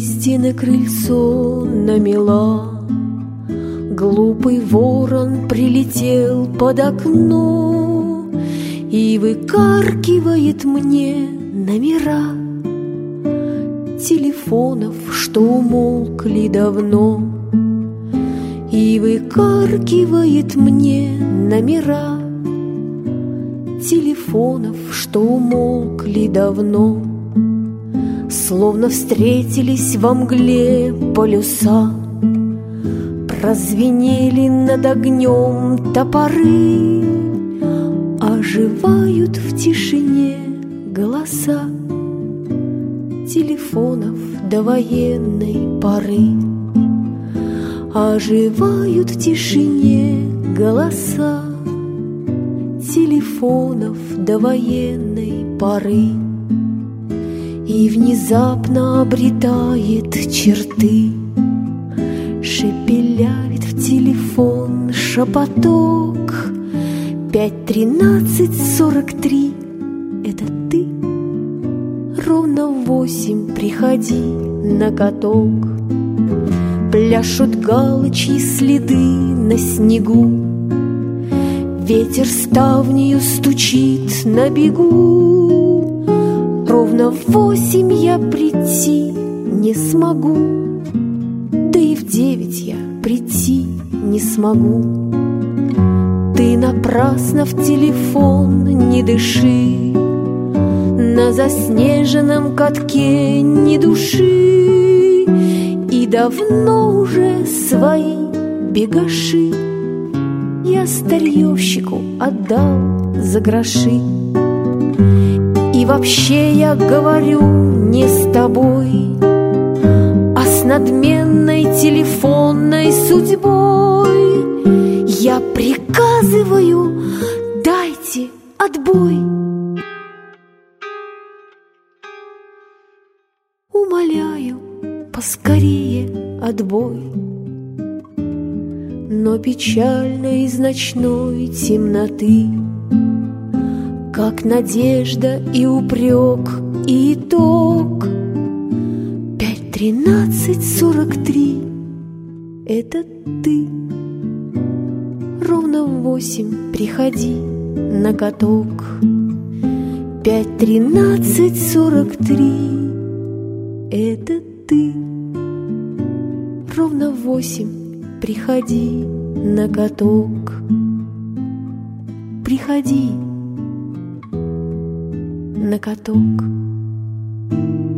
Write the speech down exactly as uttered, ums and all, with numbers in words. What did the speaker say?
Кристины крыльцо намела, глупый ворон прилетел под окно и выкаркивает мне номера телефонов, что умолкли давно, и выкаркивает мне номера телефонов, что умолкли давно. Словно встретились во мгле полюса, прозвенели над огнем топоры, оживают в тишине голоса телефонов до военной поры. Оживают в тишине голоса телефонов до военной поры. И внезапно обретает черты, шепелявит в телефон шепоток. Пять тринадцать сорок три — это ты? Ровно в восемь приходи на каток. Пляшут галочьи следы на снегу, ветер ставнею стучит на бегу. Ровно в восемь я прийти не смогу, да и в девять я прийти не смогу. Ты напрасно в телефон не дыши, на заснеженном катке ни души, и давно уже свои бегаши я старьевщику отдал за гроши. И вообще я говорю не с тобой, а с надменной телефонной судьбой. Я приказываю, дайте отбой. Умоляю, поскорее отбой. Но печально из ночной темноты, как надежда и упрек, и итог. Пять тринадцать сорок три — это ты. Ровно в восемь приходи на каток. Пять тринадцать сорок три — это ты. Ровно в восемь приходи на каток. Приходи на каток.